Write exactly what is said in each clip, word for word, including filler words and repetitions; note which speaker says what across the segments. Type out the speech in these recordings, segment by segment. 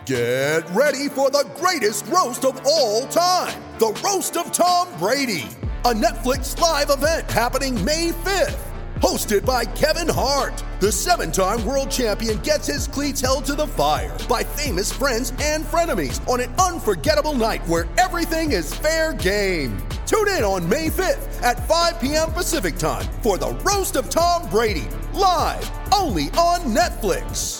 Speaker 1: Get ready for the greatest roast of all time, the Roast of Tom Brady, a Netflix live event happening May fifth. Hosted by Kevin Hart, the seven-time world champion gets his cleats held to the fire by famous friends and frenemies on an unforgettable night where everything is fair game. Tune in on May fifth at five p.m. Pacific time for the Roast of Tom Brady, live only on Netflix.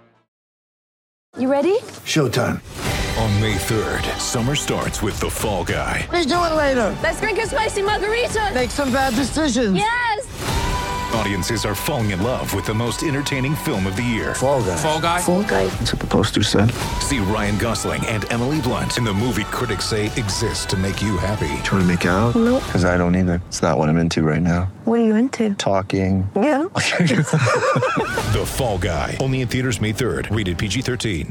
Speaker 2: You ready?
Speaker 3: Showtime.
Speaker 4: On May third, summer starts with The Fall Guy.
Speaker 3: Let's do it later.
Speaker 2: Let's drink a spicy margarita.
Speaker 3: Make some bad decisions.
Speaker 2: Yes!
Speaker 4: Audiences are falling in love with the most entertaining film of the year.
Speaker 3: Fall Guy.
Speaker 5: Fall Guy?
Speaker 2: Fall Guy.
Speaker 3: That's what the poster said.
Speaker 4: See Ryan Gosling and Emily Blunt in the movie critics say exists to make you happy.
Speaker 3: Trying to make it out?
Speaker 2: Nope.
Speaker 3: Because I don't either. It's not what I'm into right now.
Speaker 2: What are you into?
Speaker 3: Talking.
Speaker 2: Yeah.
Speaker 4: The Fall Guy. Only in theaters May third. Rated P G thirteen.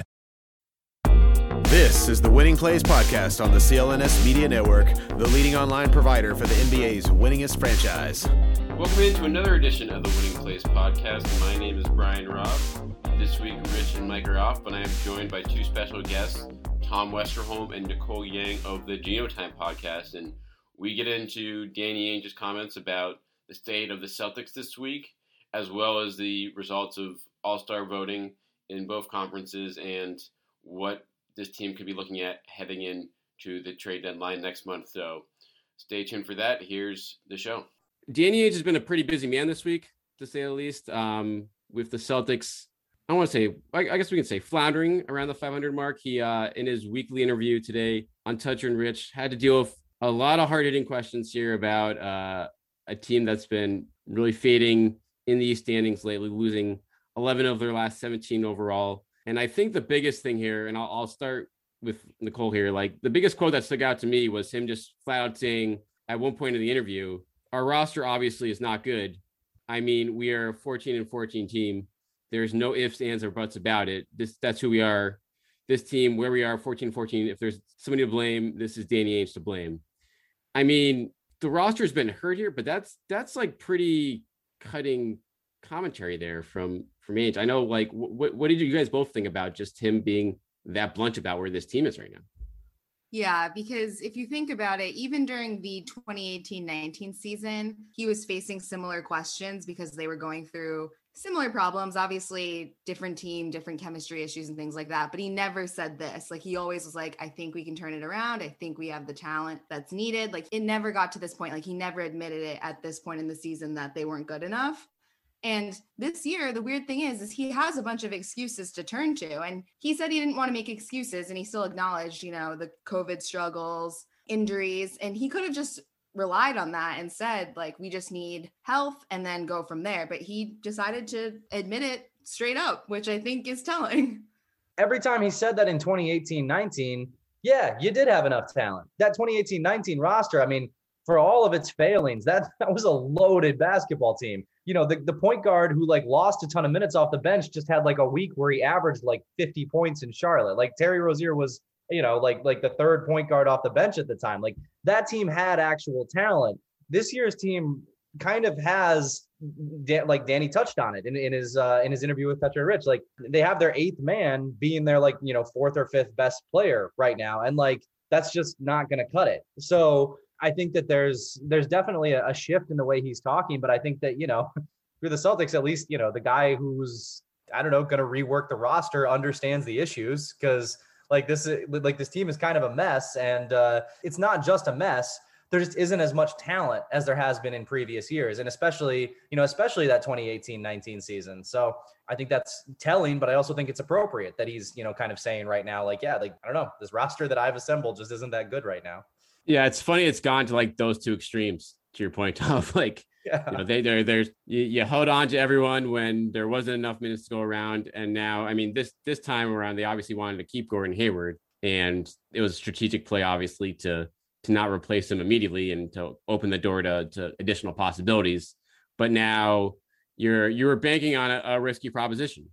Speaker 6: This is the Winning Plays Podcast on the C L N S Media Network, the leading online provider for the N B A's winningest franchise.
Speaker 7: Welcome into another edition of the Winning Plays Podcast. My name is Brian Robb. This week, Rich and Mike are off, but I am joined by two special guests, Tom Westerholm and Nicole Yang of the Genotime Podcast. And we get into Danny Ainge's comments about the state of the Celtics this week, as well as the results of All-Star voting in both conferences and what this team could be looking at heading into the trade deadline next month. So stay tuned for that. Here's the show. Danny Ainge has been a pretty busy man this week, to say the least, um, with the Celtics. I don't want to say, I, I guess we can say floundering around the five hundred mark. He, uh, in his weekly interview today on Toucher and Rich, had to deal with a lot of hard-hitting questions here about uh, a team that's been really fading in the standings lately, losing eleven of their last seventeen overall. And I think the biggest thing here, and I'll, I'll start with Nicole here, like the biggest quote that stuck out to me was him just flat out saying at one point in the interview, our roster obviously is not good. I mean, we are a fourteen and fourteen team. There's no ifs, ands, or buts about it. This That's who we are. This team, where we are, fourteen fourteen, if there's somebody to blame, this is Danny Ainge to blame. I mean, the roster's been hurt here, but that's that's like pretty cutting commentary there from, from Ainge. I know, like, what what did you guys both think about just him being that blunt about where this team is right now?
Speaker 8: Yeah, because if you think about it, even during the twenty eighteen nineteen season, he was facing similar questions because they were going through similar problems, obviously different team, different chemistry issues and things like that. But he never said this. Like, he always was like, I think we can turn it around. I think we have the talent that's needed. Like, it never got to this point. Like, he never admitted it at this point in the season that they weren't good enough. And this year, the weird thing is, is he has a bunch of excuses to turn to. And he said he didn't want to make excuses. And he still acknowledged, you know, the COVID struggles, injuries. And he could have just relied on that and said, like, we just need health and then go from there. But he decided to admit it straight up, which I think is telling.
Speaker 9: Every time he said that in twenty eighteen nineteen, yeah, you did have enough talent. That twenty eighteen nineteen roster, I mean, for all of its failings, that, that was a loaded basketball team. You know, the, the point guard who like lost a ton of minutes off the bench just had like a week where he averaged like fifty points in Charlotte. Like Terry Rozier was, you know, like, like the third point guard off the bench at the time. Like that team had actual talent. This year's team kind of has, like Danny touched on it in, in his, uh, in his interview with Toucher and Rich, like they have their eighth man being their like, you know, fourth or fifth best player right now. And like, that's just not going to cut it. So I think that there's there's definitely a, a shift in the way he's talking, but I think that, you know, for the Celtics, at least, you know, the guy who's, I don't know, going to rework the roster understands the issues, because like this is like this team is kind of a mess, and uh, it's not just a mess. There just isn't as much talent as there has been in previous years, and especially, you know, especially that twenty eighteen nineteen season. So I think that's telling, but I also think it's appropriate that he's, you know, kind of saying right now, like, yeah, like, I don't know, this roster that I've assembled just isn't that good right now.
Speaker 7: Yeah, it's funny. It's gone to like those two extremes, to your point, Tom. Like, yeah. you know, they, they're, there's, you, you held on to everyone when there wasn't enough minutes to go around. And now, I mean, this, this time around, they obviously wanted to keep Gordon Hayward, and it was a strategic play, obviously, to, to not replace him immediately and to open the door to, to additional possibilities. But now you're, you were banking on a, a risky proposition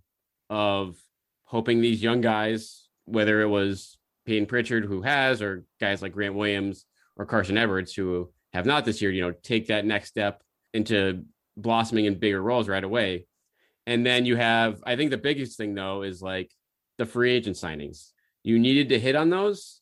Speaker 7: of hoping these young guys, whether it was Peyton Pritchard, who has, or guys like Grant Williams or Carson Edwards, who have not this year, you know, take that next step into blossoming in bigger roles right away. And then you have, I think the biggest thing though, is like the free agent signings. You needed to hit on those.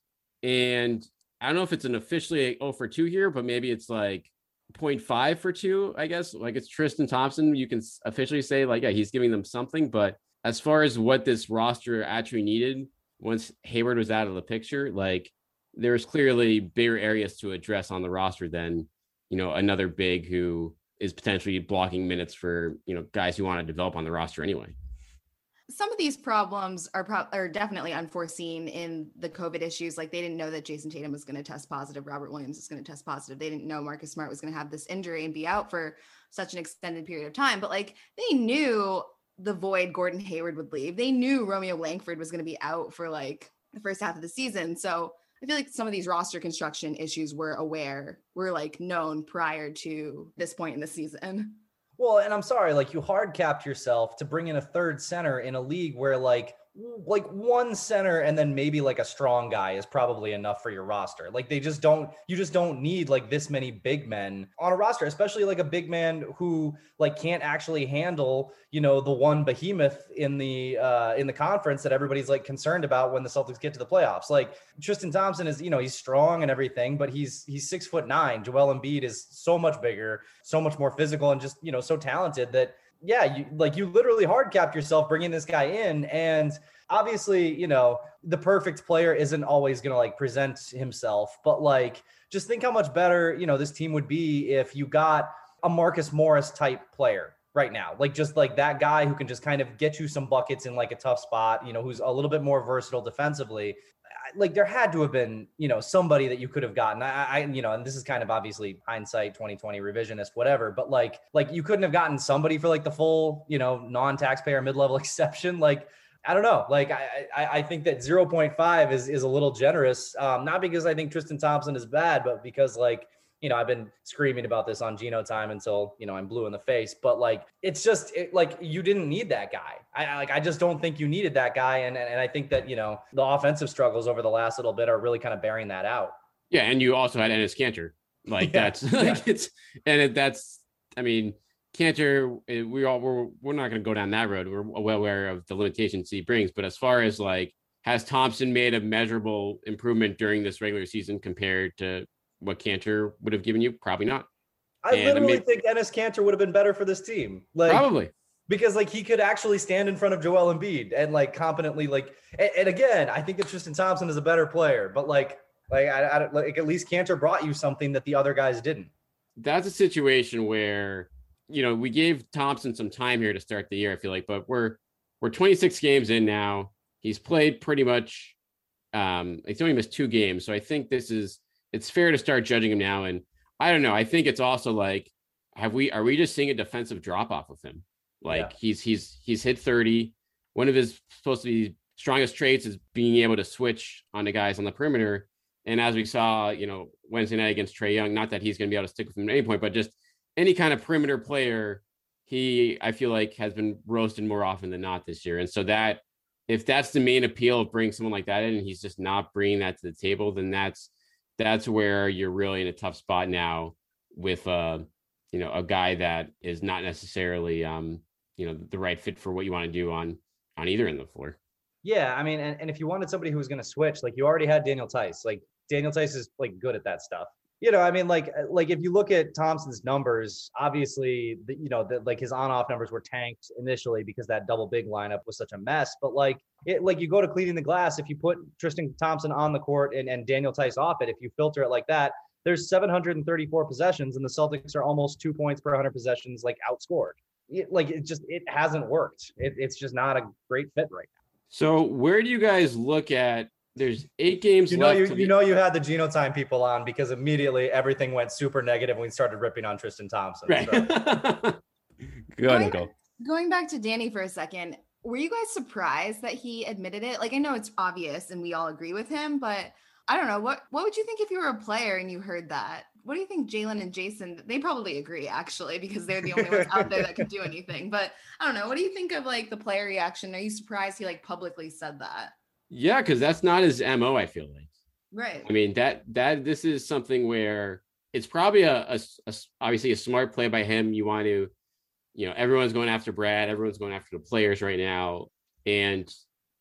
Speaker 7: And I don't know if it's an officially oh for two here, but maybe it's like zero point five for two, I guess. Like it's Tristan Thompson. You can officially say like, yeah, he's giving them something. But as far as what this roster actually needed, once Hayward was out of the picture, like there's clearly bigger areas to address on the roster than, you know, another big who is potentially blocking minutes for, you know, guys who want to develop on the roster anyway.
Speaker 8: Some of these problems are pro- are definitely unforeseen in the COVID issues. Like they didn't know that Jason Tatum was going to test positive. Robert Williams was going to test positive. They didn't know Marcus Smart was going to have this injury and be out for such an extended period of time. But like they knew the void Gordon Hayward would leave. They knew Romeo Langford was going to be out for like the first half of the season. So I feel like some of these roster construction issues were aware, were like known prior to this point in the season.
Speaker 9: Well, and I'm sorry, like you hard capped yourself to bring in a third center in a league where like like one center and then maybe like a strong guy is probably enough for your roster. Like they just don't, you just don't need like this many big men on a roster, especially like a big man who like can't actually handle, you know, the one behemoth in the uh, in the conference that everybody's like concerned about when the Celtics get to the playoffs. Like Tristan Thompson is, you know, he's strong and everything, but he's he's six foot nine. Joel Embiid is so much bigger, so much more physical, and just, you know, so talented that yeah, you like you literally hard capped yourself bringing this guy in. And obviously, you know, the perfect player isn't always going to like present himself, but like, just think how much better, you know, this team would be if you got a Marcus Morris type player right now. Like just like that guy who can just kind of get you some buckets in like a tough spot, you know, who's a little bit more versatile defensively. Like there had to have been, you know, somebody that you could have gotten. I, I, you know, and this is kind of obviously hindsight, twenty twenty revisionist, whatever. But like, like you couldn't have gotten somebody for like the full, you know, non-taxpayer mid-level exception. Like, I don't know. Like, I, I, I think that zero point five is is a little generous. Um, not because I think Tristan Thompson is bad, but because like, you know, I've been screaming about this on Geno time until, you know, I'm blue in the face, but like, it's just it, like, you didn't need that guy. I, I like, I just don't think you needed that guy. And, and, and I think that, you know, the offensive struggles over the last little bit are really kind of bearing that out.
Speaker 7: Yeah. And you also had Enes Kanter. Like yeah. that's like yeah. it's, and it, that's, I mean, Kanter, we all, we're, we're not going to go down that road. We're well aware of the limitations he brings, but as far as like, has Thompson made a measurable improvement during this regular season compared to what Kanter would have given you? Probably not.
Speaker 9: I and literally I mean, think Enes Kanter would have been better for this team. Like, probably. Because like he could actually stand in front of Joel Embiid and like competently like, and, and again, I think that Tristan Thompson is a better player, but like, like, I, I, like at least Kanter brought you something that the other guys didn't.
Speaker 7: That's a situation where, you know, we gave Thompson some time here to start the year, I feel like, but we're, we're twenty-six games in now. He's played pretty much, um, he's only missed two games. So I think this is, it's fair to start judging him now. And I don't know. I think it's also like, have we, are we just seeing a defensive drop off of him? Like yeah. he's, he's, he's hit thirty. One of his supposed to be strongest traits is being able to switch on the guys on the perimeter. And as we saw, you know, Wednesday night against Trae Young, not that he's going to be able to stick with him at any point, but just any kind of perimeter player, he, I feel like has been roasted more often than not this year. And so that, if that's the main appeal of bringing someone like that in, and he's just not bringing that to the table, then that's, that's where you're really in a tough spot now with, uh, you know, a guy that is not necessarily, um, you know, the right fit for what you want to do on, on either end of the floor.
Speaker 9: Yeah. I mean, and, and if you wanted somebody who was going to switch, like you already had Daniel Tice, like Daniel Tice is like good at that stuff. You know, I mean, like, like if you look at Thompson's numbers, obviously, the, you know, that like his on-off numbers were tanked initially because that double big lineup was such a mess. But like, it, like you go to cleaning the glass, if you put Tristan Thompson on the court and, and Daniel Tice off it, if you filter it like that, there's seven hundred thirty-four possessions, and the Celtics are almost two points per one hundred possessions, like outscored. It, like it just, it hasn't worked. It, it's just not a great fit right now.
Speaker 7: So where do you guys look at? There's eight games
Speaker 9: you know,
Speaker 7: left.
Speaker 9: You,
Speaker 7: to
Speaker 9: you
Speaker 7: the...
Speaker 9: know, you had the Geno time people on because immediately everything went super negative when we started ripping on Tristan Thompson.
Speaker 7: Right.
Speaker 9: So.
Speaker 7: Go ahead, Nicole.
Speaker 8: Going back to Danny for a second, were you guys surprised that he admitted it? Like, I know it's obvious and we all agree with him, but I don't know. What, what would you think if you were a player and you heard that? What do you think Jalen and Jason, they probably agree actually, because they're the only ones out there that could do anything. But I don't know. What do you think of like the player reaction? Are you surprised he like publicly said that?
Speaker 7: Yeah, because that's not his M O, I feel like.
Speaker 8: Right.
Speaker 7: I mean, that that this is something where it's probably a, a, a obviously a smart play by him. You want to, you know, everyone's going after Brad, everyone's going after the players right now, and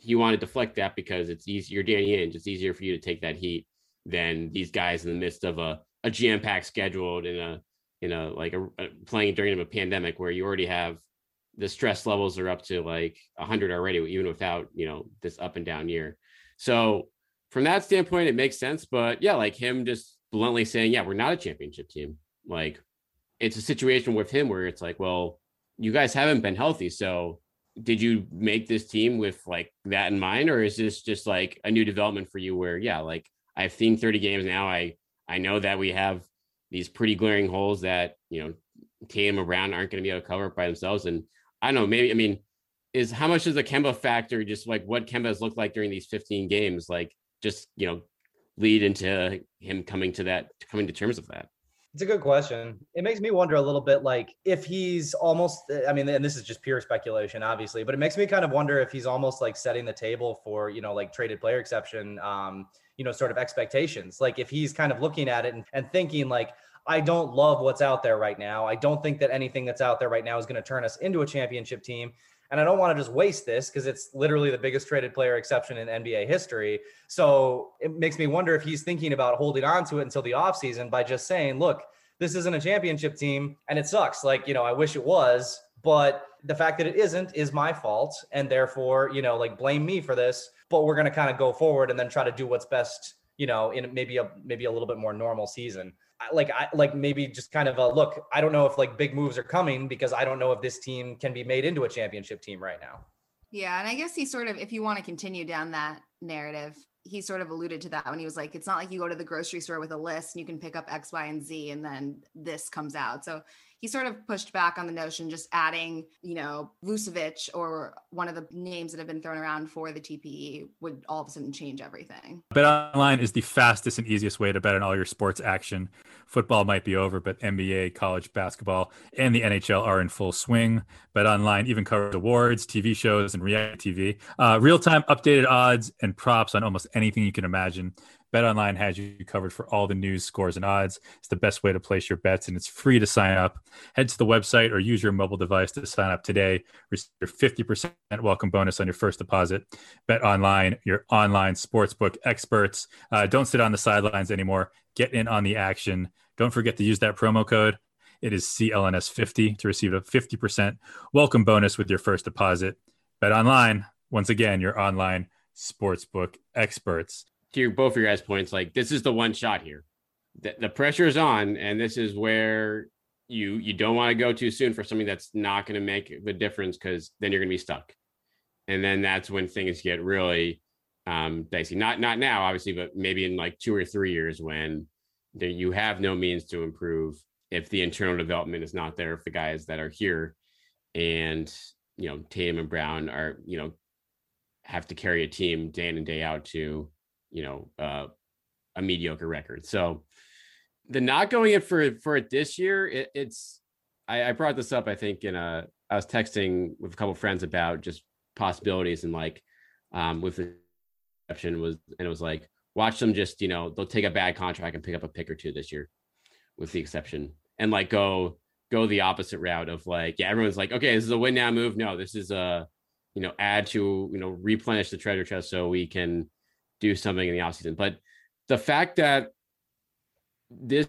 Speaker 7: he wanted to deflect that because it's easier, Danny Ainge, it's easier for you to take that heat than these guys in the midst of a, a jam-packed schedule in a, in a, like a, a playing during a pandemic where you already have the stress levels are up to like a hundred already, even without, you know, this up and down year. So from that standpoint, it makes sense. But yeah, like him just bluntly saying, yeah, we're not a championship team. Like it's a situation with him where it's like, well, you guys haven't been healthy. So did you make this team with like that in mind? Or is this just like a new development for you where, yeah, like I've seen thirty games now. I, I know that we have these pretty glaring holes that, you know, Tatum and Brown aren't going to be able to cover up by themselves. And I don't know, maybe, I mean, is how much is the Kemba factor, just like what Kemba has looked like during these fifteen games, like just, you know, lead into him coming to that, coming to terms with that?
Speaker 9: It's a good question. It makes me wonder a little bit, like if he's almost, I mean, and this is just pure speculation, obviously, but it makes me kind of wonder if he's almost like setting the table for, you know, like traded player exception, um, you know, sort of expectations. Like if he's kind of looking at it and, and thinking like, I don't love what's out there right now. I don't think that anything that's out there right now is going to turn us into a championship team. And I don't want to just waste this because it's literally the biggest traded player exception in N B A history. So it makes me wonder if he's thinking about holding on to it until the offseason by just saying, look, this isn't a championship team and it sucks. Like, you know, I wish it was, but the fact that it isn't is my fault. And therefore, you know, like blame me for this, but we're going to kind of go forward and then try to do what's best, you know, in maybe a, maybe a little bit more normal season. Like, I like maybe just kind of a look, I don't know if like big moves are coming because I don't know if this team can be made into a championship team right now.
Speaker 8: Yeah. And I guess he sort of, if you want to continue down that narrative, he sort of alluded to that when he was like, it's not like you go to the grocery store with a list and you can pick up X, Y, and Z and then this comes out. So he sort of pushed back on the notion, just adding, you know, Vucevic or one of the names that have been thrown around for the T P E would all of a sudden change everything.
Speaker 5: BetOnline is the fastest and easiest way to bet on all your sports action. Football might be over, but N B A, college basketball, and the N H L are in full swing. BetOnline even covers awards, T V shows, and reality T V. Uh, real-time updated odds and props on almost anything you can imagine. BetOnline has you covered for all the news, scores, and odds. It's the best way to place your bets, and it's free to sign up. Head to the website or use your mobile device to sign up today. Receive your fifty percent welcome bonus on your first deposit. BetOnline, your online sportsbook experts. Uh, don't sit on the sidelines anymore. Get in on the action. Don't forget to use that promo code. It is C L N S fifty to receive a fifty percent welcome bonus with your first deposit. BetOnline, once again, your online sportsbook experts.
Speaker 7: To your, both of your guys' points, like this is the one shot here. The, the pressure is on, and this is where you you don't want to go too soon for something that's not going to make the difference, because then you're going to be stuck, and then that's when things get really um, dicey. Not not now, obviously, but maybe in like two or three years when there, you have no means to improve if the internal development is not there. If the guys that are here, and you know Tatum and Brown are you know have to carry a team day in and day out to you know, uh, a mediocre record. So the not going in for, for it this year, it, it's, I, I brought this up, I think in a, I was texting with a couple of friends about just possibilities and like, um, with the exception was, and it was like, watch them just, you know, they'll take a bad contract and pick up a pick or two this year with the exception and like go, go the opposite route of like, yeah, everyone's like, okay, this is a win now move. No, this is a, you know, add to, you know, replenish the treasure chest so we can do something in the offseason. But the fact that this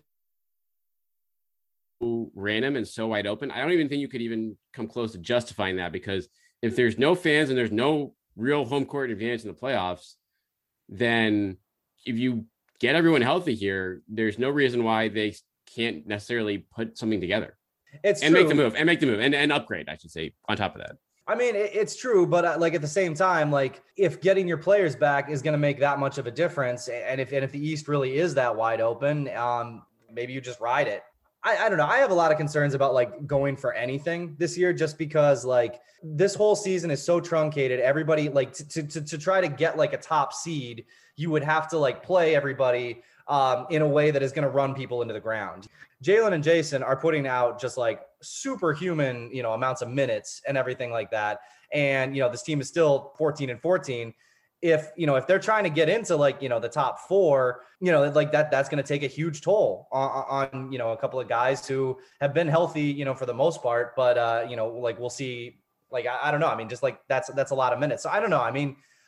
Speaker 7: random and so wide open, I don't even think you could even come close to justifying that, because if there's no fans and there's no real home court advantage in the playoffs, then if you get everyone healthy here, there's no reason why they can't necessarily put something together.
Speaker 9: It's
Speaker 7: and
Speaker 9: true.
Speaker 7: make the move and make the move and, and upgrade, I should say, on top of that.
Speaker 9: I mean, it's true, but uh, like at the same time, like if getting your players back is going to make that much of a difference, and if and if the East really is that wide open, um, maybe you just ride it. I, I don't know. I have a lot of concerns about like going for anything this year, just because like this whole season is so truncated. Everybody like to to to try to get like a top seed, you would have to like play everybody um, in a way that is going to run people into the ground. Jalen and Jason are putting out just like superhuman, you know, amounts of minutes and everything like that. And, you know, this team is still fourteen and fourteen. If, you know, if they're trying to get into like, you know, the top four, you know, like that, that's going to take a huge toll on, on, you know, a couple of guys who have been healthy, you know, for the most part, but, uh, you know, like we'll see, like, I, I don't know. I mean, just like that's, that's a lot of minutes. So I don't know. I mean,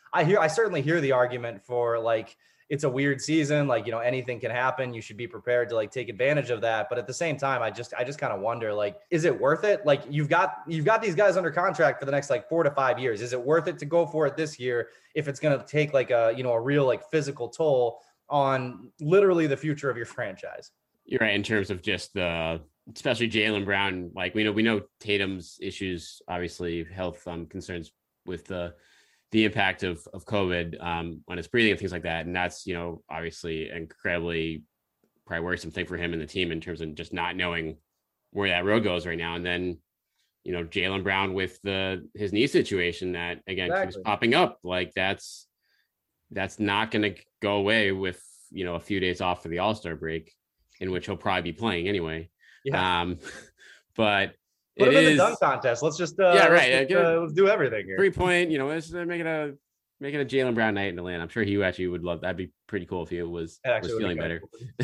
Speaker 9: I hear, I certainly hear the argument for like, it's a weird season. Like, you know, anything can happen. You should be prepared to like take advantage of that. But at the same time, I just, I just kind of wonder, like, is it worth it? Like you've got, you've got these guys under contract for the next like four to five years. Is it worth it to go for it this year if it's going to take like a, you know, a real like physical toll on literally the future of your franchise?
Speaker 7: You're right in terms of just the, especially Jaylen Brown. Like we know, we know Tatum's issues, obviously health um, concerns with the the impact of of COVID um, on his breathing and things like that, and that's you know obviously incredibly probably worrisome thing for him and the team in terms of just not knowing where that road goes right now. And then you know Jaylen Brown with the his knee situation that again exactly. keeps popping up. Like that's that's not going to go away with you know a few days off for the All-Star break, in which he'll probably be playing anyway. Yeah. Um, but
Speaker 9: Put
Speaker 7: it
Speaker 9: him in
Speaker 7: is
Speaker 9: the dunk contest. Let's just uh,
Speaker 7: yeah, right.
Speaker 9: Let's, just, uh, let's do everything here.
Speaker 7: Three point. You know, let's make it a make it a Jaylen Brown night in Atlanta. I'm sure he actually would love. That'd be pretty cool if he was was feeling better.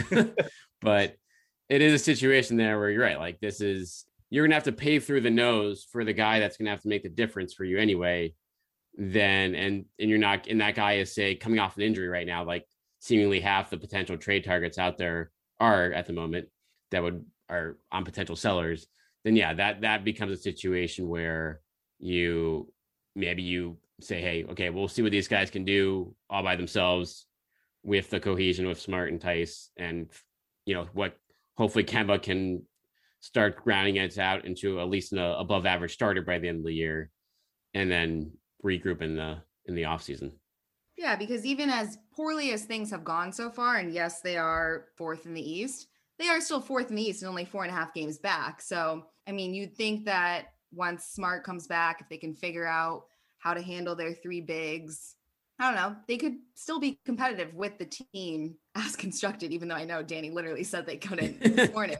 Speaker 7: But it is a situation there where you're right. Like this is you're gonna have to pay through the nose for the guy that's gonna have to make the difference for you anyway. Then and and you're not. And that guy is say coming off an injury right now. Like seemingly half the potential trade targets out there are at the moment that would are on potential sellers. Then yeah, that that becomes a situation where you maybe you say, hey, okay, we'll see what these guys can do all by themselves with the cohesion with Smart and Tice, and you know what, hopefully Kemba can start grounding it out into at least an above average starter by the end of the year, and then regroup in the in the off season.
Speaker 8: Yeah, because even as poorly as things have gone so far, and yes, they are fourth in the East, they are still fourth in the East and only four and a half games back. So, I mean, you'd think that once Smart comes back, if they can figure out how to handle their three bigs, I don't know, they could still be competitive with the team as constructed, even though I know Danny literally said they couldn't this morning.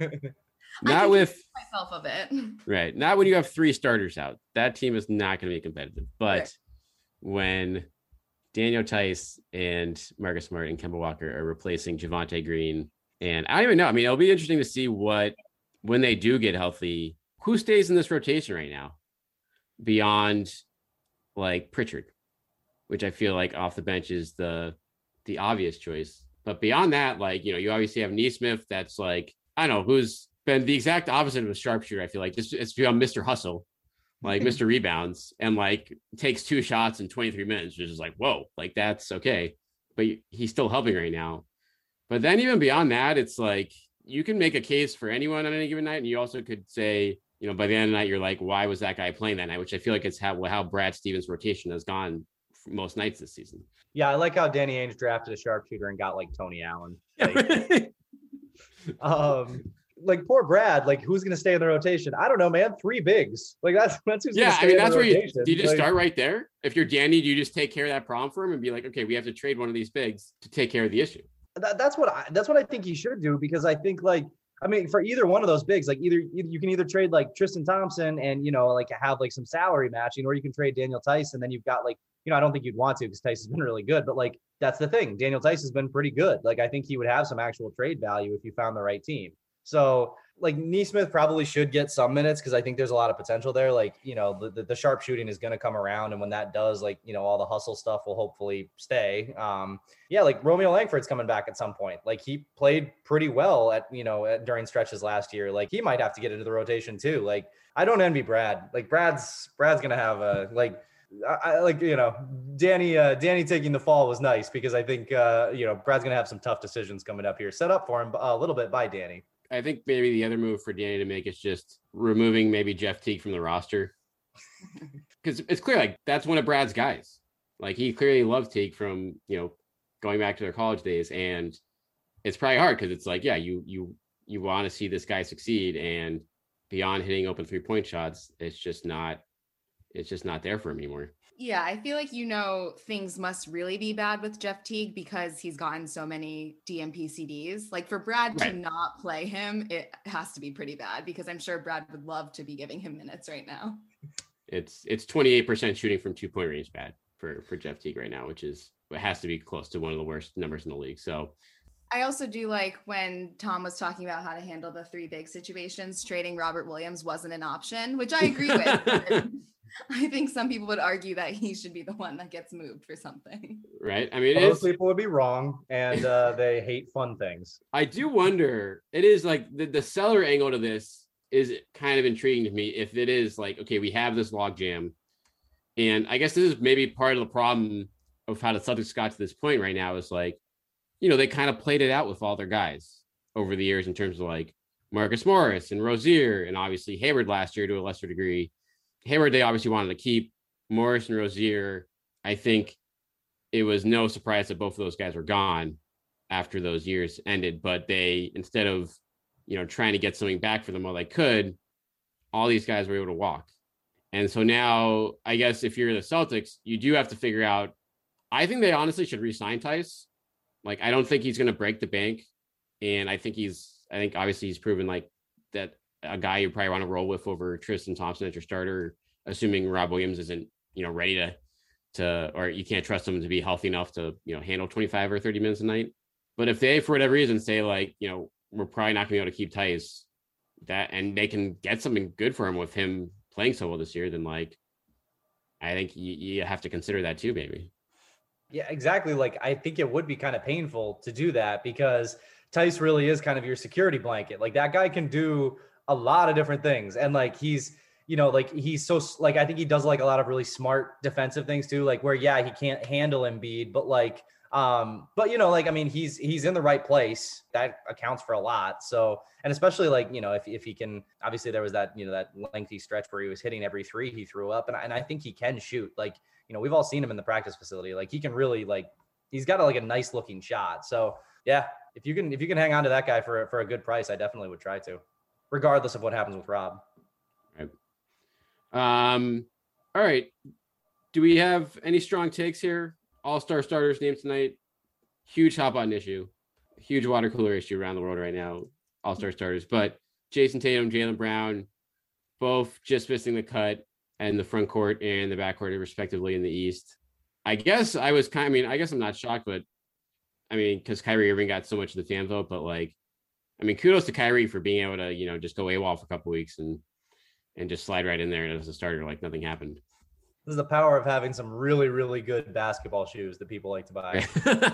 Speaker 7: Not with
Speaker 8: myself of it.
Speaker 7: Right. Not when you have three starters out. That team is not going to be competitive. But right. when Daniel Tice and Marcus Smart and Kemba Walker are replacing Javonte Green, and I don't even know. I mean, it'll be interesting to see what, when they do get healthy, who stays in this rotation right now beyond like Pritchard, which I feel like off the bench is the the obvious choice. But beyond that, like, you know, you obviously have Nesmith that's like, I don't know, who's been the exact opposite of a sharpshooter. I feel like just it's become Mister Hustle, like Mister Rebounds, and like takes two shots in twenty-three minutes, which is like, whoa, like that's okay. But he's still helping right now. But then even beyond that, it's like you can make a case for anyone on any given night. And you also could say, you know, by the end of the night, you're like, why was that guy playing that night? Which I feel like it's how, how Brad Stevens' rotation has gone for most nights this season.
Speaker 9: Yeah, I like how Danny Ainge drafted a sharpshooter and got like Tony Allen. Like, um, like poor Brad, like who's going to stay in the rotation? I don't know, man. Three bigs. Like that's, that's who's
Speaker 7: yeah,
Speaker 9: stay
Speaker 7: I mean,
Speaker 9: in
Speaker 7: that's
Speaker 9: the
Speaker 7: where you,
Speaker 9: rotation.
Speaker 7: do you just
Speaker 9: like,
Speaker 7: start right there? If you're Danny, do you just take care of that problem for him and be like, okay, we have to trade one of these bigs to take care of the issue?
Speaker 9: That, that's what I, that's what I think he should do, because I think like, I mean, for either one of those bigs, like either you can either trade like Tristan Thompson and, you know, like have like some salary matching, or you can trade Daniel Tice. And then you've got like, you know, I don't think you'd want to because Tice has been really good, but like, that's the thing. Daniel Tice has been pretty good. Like, I think he would have some actual trade value if you found the right team. So like Nesmith probably should get some minutes because I think there's a lot of potential there. Like, you know, the, the, the sharp shooting is going to come around. And when that does, like, you know, all the hustle stuff will hopefully stay. Um, yeah, like Romeo Langford's coming back at some point. Like he played pretty well at, you know, at, during stretches last year. Like he might have to get into the rotation too. Like I don't envy Brad. Like Brad's, Brad's going to have a, like, I, I like, you know, Danny, uh, Danny taking the fall was nice because I think, uh, you know, Brad's going to have some tough decisions coming up here. Set up for him a little bit by Danny.
Speaker 7: I think maybe the other move for Danny to make is just removing maybe Jeff Teague from the roster. Because it's clear, like, that's one of Brad's guys. Like, he clearly loves Teague from, you know, going back to their college days. And it's probably hard because it's like, yeah, you you you want to see this guy succeed. And beyond hitting open three-point shots, it's just not, it's just not there for him anymore.
Speaker 8: Yeah, I feel like, you know, things must really be bad with Jeff Teague because he's gotten so many D M P C Ds. Like for Brad right. to not play him, it has to be pretty bad because I'm sure Brad would love to be giving him minutes right now.
Speaker 7: It's it's twenty-eight percent shooting from two-point range bad for, for Jeff Teague right now, which is, it has to be close to one of the worst numbers in the league. So
Speaker 8: I also do like when Tom was talking about how to handle the three big situations, trading Robert Williams wasn't an option, which I agree with. I think some people would argue that he should be the one that gets moved for something.
Speaker 7: Right. I mean, it
Speaker 9: Most
Speaker 7: is,
Speaker 9: people would be wrong, and uh, they hate fun things.
Speaker 7: I do wonder, it is like the, the seller angle to this is kind of intriguing to me. If it is like, okay, we have this logjam, and I guess this is maybe part of the problem of how the Celtics got to this point right now is like, you know, they kind of played it out with all their guys over the years in terms of like Marcus Morris and Rozier, and obviously Hayward last year to a lesser degree. Hayward, they obviously wanted to keep. Morris and Rozier, I think it was no surprise that both of those guys were gone after those years ended, but they, instead of, you know, trying to get something back for them while they could, all these guys were able to walk. And so now, I guess if you're the Celtics, you do have to figure out, I think they honestly should re-sign Tice. Like, I don't think he's going to break the bank. And I think he's, I think obviously he's proven like that a guy you probably want to roll with over Tristan Thompson as your starter, assuming Rob Williams isn't, you know, ready to, to, or you can't trust him to be healthy enough to, you know, handle twenty-five or thirty minutes a night. But if they, for whatever reason, say like, you know, we're probably not going to be able to keep Tice, that, and they can get something good for him with him playing so well this year, then like, I think you, you have to consider that too, maybe.
Speaker 9: Yeah, exactly. Like, I think it would be kind of painful to do that because Tice really is kind of your security blanket. Like, that guy can do a lot of different things. And like, he's, you know, like he's so like, I think he does like a lot of really smart defensive things too. Like where, yeah, he can't handle Embiid, but like, um, but you know, like, I mean, he's, he's in the right place. That accounts for a lot. So, and especially like, you know, if, if he can, obviously there was that, you know, that lengthy stretch where he was hitting every three he threw up. And, and I think he can shoot. Like, you know, we've all seen him in the practice facility. Like he can really like, he's got a, like a nice looking shot. So yeah, if you can, if you can hang on to that guy for, for a good price, I definitely would try to, regardless of what happens with Rob.
Speaker 7: Right. Um, all right. Do we have any strong takes here? All-star starters named tonight. Huge hot button issue. Huge water cooler issue around the world right now. All-star starters. But Jason Tatum, Jaylen Brown, both just missing the cut and the front court and the back court, respectively, in the East. I guess I was kind of, I mean, I guess I'm not shocked, but I mean, because Kyrie Irving got so much of the fan vote, but like, I mean, kudos to Kyrie for being able to, you know, just go AWOL for a couple weeks and and just slide right in there as a starter like nothing happened.
Speaker 9: This is the power of having some really, really good basketball shoes that people like to buy.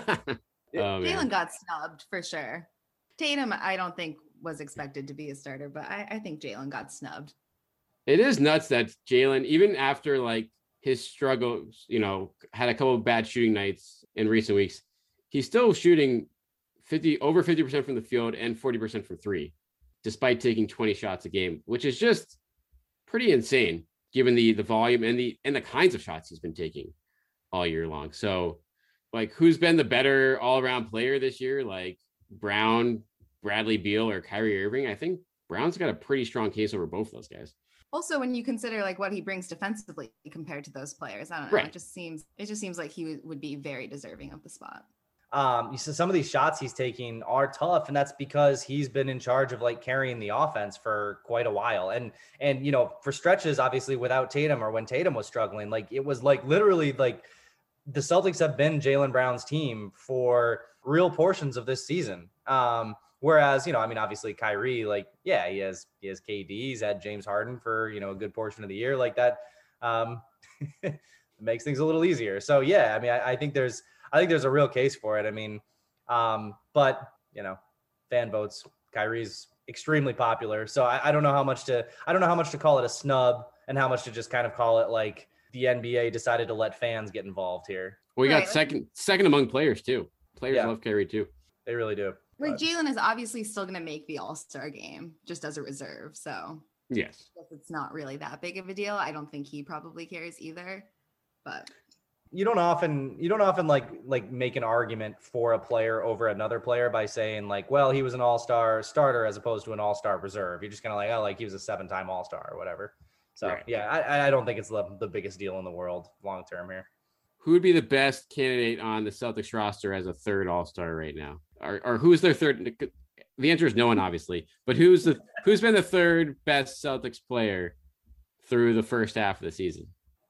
Speaker 7: Oh,
Speaker 8: Jaylen got snubbed for sure. Tatum, I don't think was expected to be a starter, but I, I think Jaylen got snubbed.
Speaker 7: It is nuts that Jaylen, even after like his struggles, you know, had a couple of bad shooting nights in recent weeks, he's still shooting fifty over fifty percent from the field and forty percent from three, despite taking twenty shots a game, which is just pretty insane given the the volume and the and the kinds of shots he's been taking all year long. So like, who's been the better all-around player this year? Like Brown, Bradley Beal, or Kyrie Irving? I think Brown's got a pretty strong case over both of those guys.
Speaker 8: Also, when you consider like what he brings defensively compared to those players, I don't know.
Speaker 7: Right.
Speaker 8: It just seems it just seems like he w- would be very deserving of the spot.
Speaker 9: Um, you said some of these shots he's taking are tough, and that's because he's been in charge of like carrying the offense for quite a while. And, and, you know, for stretches, obviously without Tatum or when Tatum was struggling, like it was like literally like the Celtics have been Jaylen Brown's team for real portions of this season. Um, whereas, you know, I mean, obviously Kyrie, like, yeah, he has, he has K D, he's had James Harden for, you know, a good portion of the year like that. Um, it makes things a little easier. So yeah, I mean, I, I think there's, I think there's a real case for it. I mean, um, but you know, fan votes, Kyrie's extremely popular. So I, I don't know how much to, I don't know how much to call it a snub and how much to just kind of call it like the N B A decided to let fans get involved here.
Speaker 7: We
Speaker 8: Right.
Speaker 7: got second, second among players too. Players
Speaker 9: Yeah.
Speaker 7: love Kyrie too.
Speaker 9: They really do.
Speaker 8: Like
Speaker 9: But-
Speaker 8: Jaylen is obviously still going to make the All-Star game just as a reserve. So
Speaker 7: Yes.
Speaker 8: I guess it's not really that big of a deal. I don't think he probably cares either, but
Speaker 9: you don't often you don't often like like make an argument for a player over another player by saying like, well, he was an all-star starter as opposed to an all-star reserve. You're just kind of like, oh, like he was a seven-time all-star or whatever. So
Speaker 7: Right.
Speaker 9: yeah, I, I don't think it's the, the biggest deal in the world long term here.
Speaker 7: Who would be the best candidate on the Celtics roster as a third all-star right now? Or, or who's their third? The answer is no one, obviously. But who's the who's been the third best Celtics player through the first half of the season?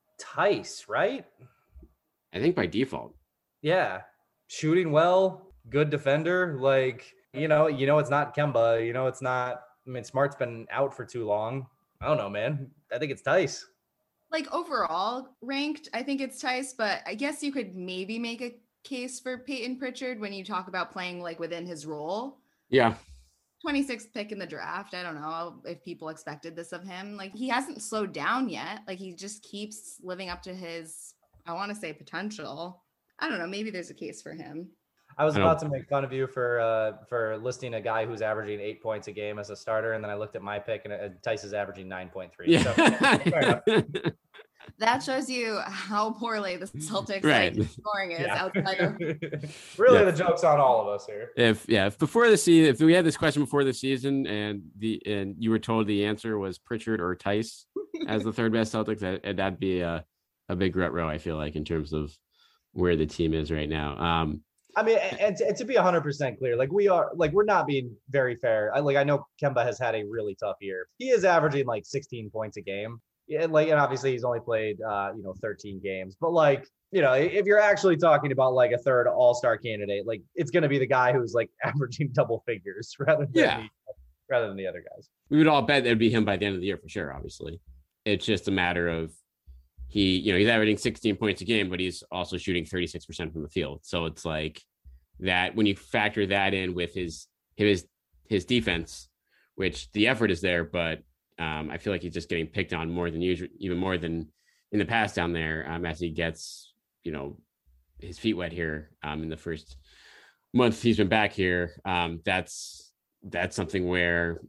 Speaker 9: Tice, right?
Speaker 7: I think by default.
Speaker 9: Yeah, shooting well, good defender. Like you know, you know it's not Kemba. You know it's not. I mean, Smart's been out for too long. I don't know, man. I think it's Tice.
Speaker 8: Like overall ranked, I think it's Tice, but I guess you could maybe make a case for Peyton Pritchard when you talk about playing like within his role.
Speaker 10: Yeah.
Speaker 8: twenty-sixth pick in the draft. I don't know if people expected this of him. Like he hasn't slowed down yet. Like he just keeps living up to his, I want to say potential. I don't know. Maybe there's a case for him.
Speaker 9: I was about to make fun of you for uh, for listing a guy who's averaging eight points a game as a starter, and then I looked at my pick, and uh, Tice is averaging nine point three.
Speaker 10: Yeah.
Speaker 9: So, fair enough.
Speaker 8: That shows you how poorly the Celtics
Speaker 10: right.
Speaker 8: like, scoring is
Speaker 9: Yeah.
Speaker 8: outside of.
Speaker 9: Really,
Speaker 10: Yeah.
Speaker 9: the joke's on all of us here.
Speaker 10: If yeah, if before the season, if we had this question before the season, and the and you were told the answer was Pritchard or Tice as the third best Celtics, that, that'd be a a big rut row. I feel like in terms of where the team is right now. Um,
Speaker 9: I mean, and to, and to be one hundred percent clear, like we are, like we're not being very fair. I like I know Kemba has had a really tough year. He is averaging like sixteen points a game. Yeah, like, and obviously he's only played, uh, you know, thirteen games. But like, you know, if you're actually talking about like a third All-Star candidate, like it's going to be the guy who's like averaging double figures rather than
Speaker 10: Yeah.
Speaker 9: the, rather than the other guys.
Speaker 10: we would all bet it'd be him by the end of the year for sure. Obviously, it's just a matter of he, you know, he's averaging sixteen points a game, but he's also shooting thirty-six percent from the field. So it's like that when you factor that in with his his his defense, which the effort is there, but um, I feel like he's just getting picked on more than usual, even more than in the past down there, um, as he gets, you know, his feet wet here um, in the first month he's been back here. Um, that's that's something where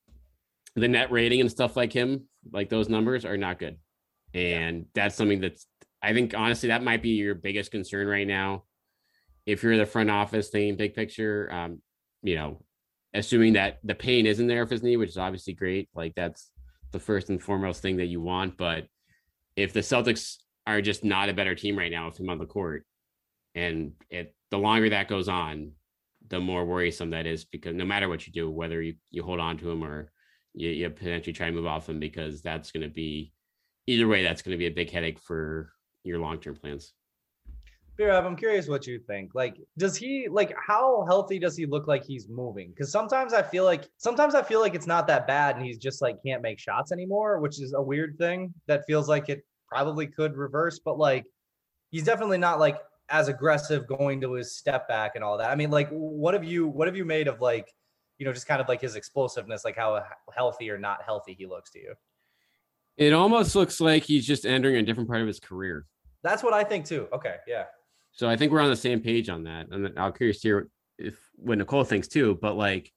Speaker 10: the net rating and stuff like him, like those numbers are not good. And that's something that's, I think, honestly, that might be your biggest concern right now. If you're the front office thinking big picture, um, you know, assuming that the pain isn't there for his knee, which is obviously great. Like that's the first and foremost thing that you want. But if the Celtics are just not a better team right now with him on the court, and it, the longer that goes on, the more worrisome that is, because no matter what you do, whether you, you hold on to him or you, you potentially try to move off him, because that's going to be, either way, that's going to be a big headache for your long-term plans.
Speaker 9: Birav, I'm curious what you think. Like, does he, like, how healthy does he look like he's moving? Because sometimes I feel like, sometimes I feel like it's not that bad and he's just like can't make shots anymore, which is a weird thing that feels like it probably could reverse. But like, he's definitely not like as aggressive going to his step back and all that. I mean, like, what have you, what have you made of like, you know, just kind of like his explosiveness, like how healthy or not healthy he looks to you?
Speaker 10: It almost looks like he's just entering a different part of his career.
Speaker 9: That's what I think too. Okay. Yeah.
Speaker 10: So I think we're on the same page on that. And I'm curious to hear if what Nicole thinks too, but like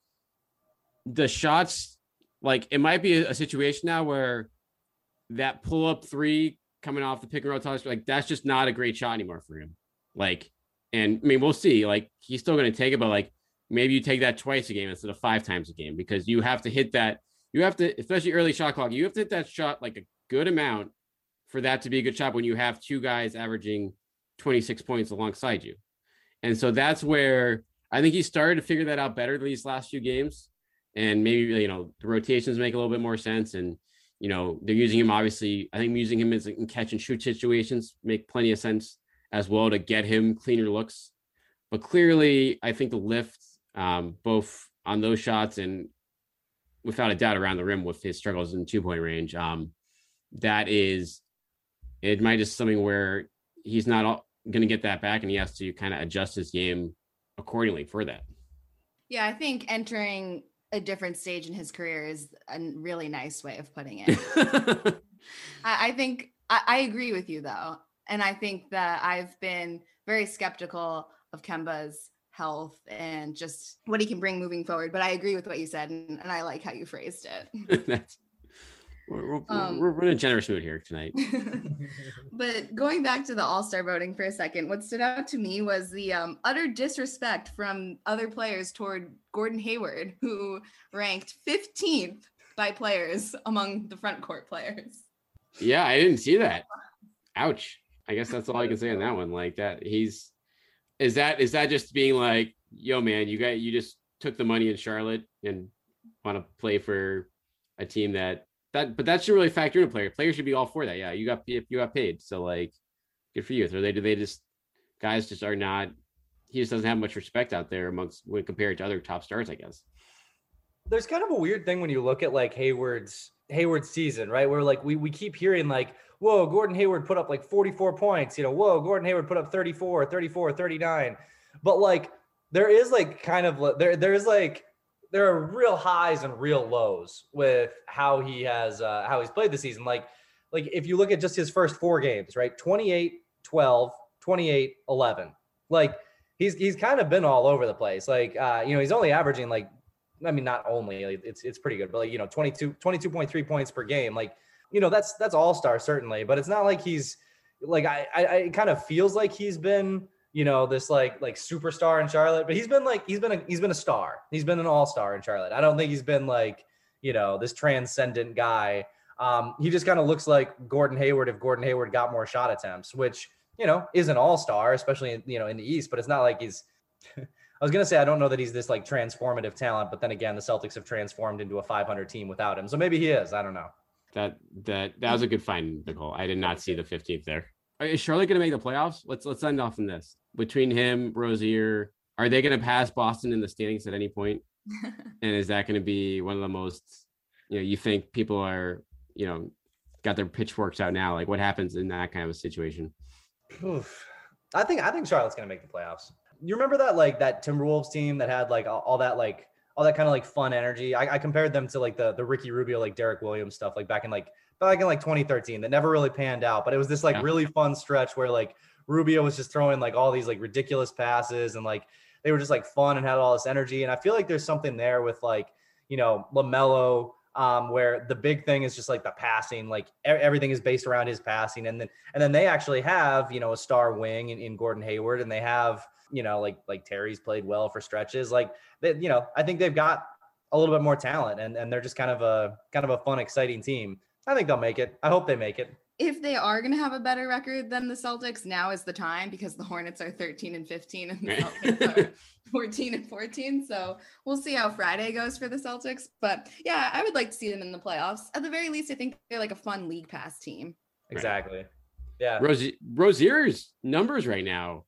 Speaker 10: the shots, like it might be a, a situation now where that pull up three coming off the pick and roll toss, like that's just not a great shot anymore for him. Like, and I mean, we'll see, like he's still going to take it, but like maybe you take that twice a game instead of five times a game, because you have to hit that. You have to, especially early shot clock, you have to hit that shot like a good amount for that to be a good shot when you have two guys averaging twenty-six points alongside you. And so that's where I think he started to figure that out better these last few games. And maybe, you know, the rotations make a little bit more sense. And, you know, they're using him, obviously, I think using him as in catch and shoot situations make plenty of sense as well to get him cleaner looks. But clearly, I think the lift, um, both on those shots and without a doubt around the rim with his struggles in two point range, um, that is, it might just something where he's not all, going to get that back, and he has to kind of adjust his game accordingly for that.
Speaker 8: Yeah, I think entering a different stage in his career is a really nice way of putting it. I, I think I, I agree with you though. And I think that I've been very skeptical of Kemba's health and just what he can bring moving forward. But I agree with what you said, and, and I like how you phrased it.
Speaker 10: That's We're, we're,
Speaker 8: Um,
Speaker 10: we're in a generous mood here tonight.
Speaker 8: But going back to the All-Star voting for a second, what stood out to me was the um, utter disrespect from other players toward Gordon Hayward, who ranked fifteenth by players among the front court players.
Speaker 10: Yeah, I didn't see that. Ouch. I guess that's all I can say on that one. Like that, he's is that is that just being like, yo, man, you got you just took the money in Charlotte and want to play for a team that. That, but that should really factor in a player. Players should be all for that. Yeah, you got you got paid, so like, good for you. So they do they just guys just are not. He just doesn't have much respect out there amongst when compared to other top stars, I guess.
Speaker 9: There's kind of a weird thing when you look at like Hayward's Hayward's season, right? Where like we we keep hearing like, whoa, Gordon Hayward put up like forty-four points, you know, whoa, Gordon Hayward put up thirty-four, thirty-four, thirty-nine. But like there is like kind of there there's like there are real highs and real lows with how he has uh, how he's played this season. Like like if you look at just his first four games, right? twenty-eight, twelve, twenty-eight, eleven. Like he's he's kind of been all over the place. Like uh, you know, he's only averaging like I mean, not only like, it's it's pretty good, but like, you know, twenty-two, twenty-two point three points per game. Like, you know, that's that's all-star certainly, but it's not like he's like I, I it kind of feels like he's been, you know, this like like superstar in Charlotte, but he's been like he's been a he's been a star. He's been an all-star in Charlotte. I don't think he's been like, you know, this transcendent guy. Um, he just kind of looks like Gordon Hayward if Gordon Hayward got more shot attempts, which, you know, is an all-star, especially in, you know, in the East, but it's not like he's I was going to say, I don't know that he's this like transformative talent, but then again, the Celtics have transformed into a five hundred team without him. So maybe he is. I don't know.
Speaker 10: That, that, that was a good find, Nicole. I did not see the fifteenth there. Is Charlotte going to make the playoffs? Let's, let's end off on this. Between him, Rozier, are they going to pass Boston in the standings at any point? And is that going to be one of the most, you know, you think people are, you know, got their pitchforks out now? Like what happens in that kind of a situation?
Speaker 9: Oof. I think, I think Charlotte's going to make the playoffs. You remember that like that Timberwolves team that had like all, all that like all that kind of like fun energy? I, I compared them to like the the Ricky Rubio, like Derek Williams stuff, like back in like back in like twenty thirteen that never really panned out. But it was this like yeah. really fun stretch where like Rubio was just throwing like all these like ridiculous passes and like they were just like fun and had all this energy. And I feel like there's something there with like, you know, LaMelo, um, where the big thing is just like the passing, like everything is based around his passing. And then and then they actually have, you know, a star wing in, in Gordon Hayward, and they have, you know, like, like Terry's played well for stretches. Like that, you know, I think they've got a little bit more talent and, and they're just kind of a, kind of a fun, exciting team. I think they'll make it. I hope they make it.
Speaker 8: If they are going to have a better record than the Celtics, now is the time because the Hornets are thirteen and fifteen and the Celtics are fourteen and fourteen. So we'll see how Friday goes for the Celtics. But yeah, I would like to see them in the playoffs. At the very least, I think they're like a fun league pass team.
Speaker 9: Exactly. Yeah.
Speaker 10: Rozier, Rozier's numbers right now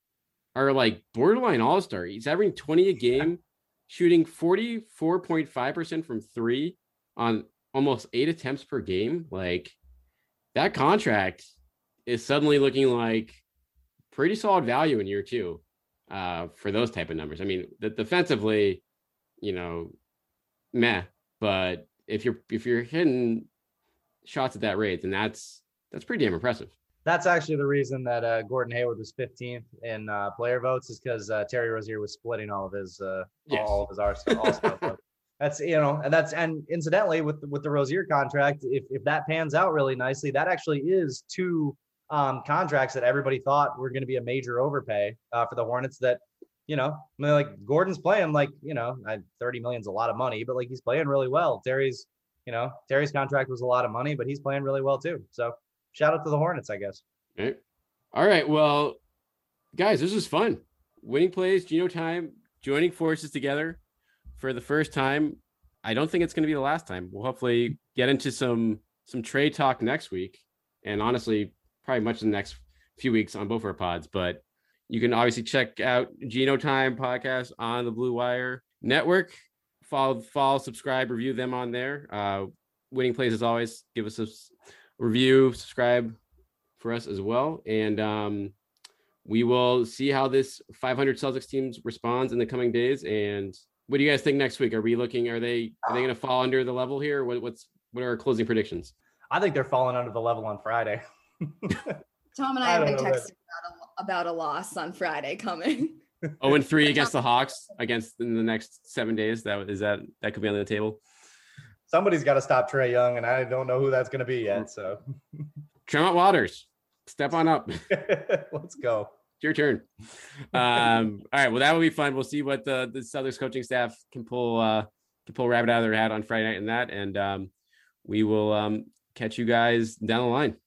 Speaker 10: are like borderline all-star. He's averaging twenty a game, shooting forty-four point five percent from three on almost eight attempts per game. Like that contract is suddenly looking like pretty solid value in year two uh, for those type of numbers. I mean, the, defensively, you know, meh, but if you're, if you're hitting shots at that rate, then that's, that's pretty damn impressive.
Speaker 9: That's actually the reason that uh, Gordon Hayward was fifteenth in uh, player votes is because uh, Terry Rozier was splitting all of his uh, yes. all of his all-star votes. That's, you know, and that's, and incidentally with with the Rozier contract, if if that pans out really nicely, that actually is two um, contracts that everybody thought were going to be a major overpay uh, for the Hornets. That, you know, I mean, like Gordon's playing like, you know, thirty million is a lot of money, but like he's playing really well. Terry's, you know, Terry's contract was a lot of money, but he's playing really well too. So. Shout out to the Hornets, I guess.
Speaker 10: All right. All right. Well, guys, this was fun. Winning Plays, Geno Time, joining forces together for the first time. I don't think it's going to be the last time. We'll hopefully get into some some trade talk next week. And honestly, probably much in the next few weeks on both our pods. But you can obviously check out Geno Time podcast on the Blue Wire Network. Follow, follow, subscribe, review them on there. Uh, Winning Plays, as always, give us a review, subscribe for us as well. And um, we will see how this five hundred Celtics teams responds in the coming days. And what do you guys think next week? Are we looking, are they, are they going to fall under the level here? What, what's, what are our closing predictions?
Speaker 9: I think they're falling under the level on Friday.
Speaker 8: Tom and I, I have been texting about a, about a loss on Friday coming.
Speaker 10: oh and three against the Hawks against in the next seven days. That is that, that could be on the table.
Speaker 9: Somebody's got to stop Trae Young, and I don't know who that's going to be yet. So,
Speaker 10: Tremont Waters, step on up.
Speaker 9: Let's go.
Speaker 10: It's your turn. Um, all right. Well, that will be fun. We'll see what the the Celtics coaching staff can pull uh, can pull rabbit out of their hat on Friday night and that, and um, we will um, catch you guys down the line.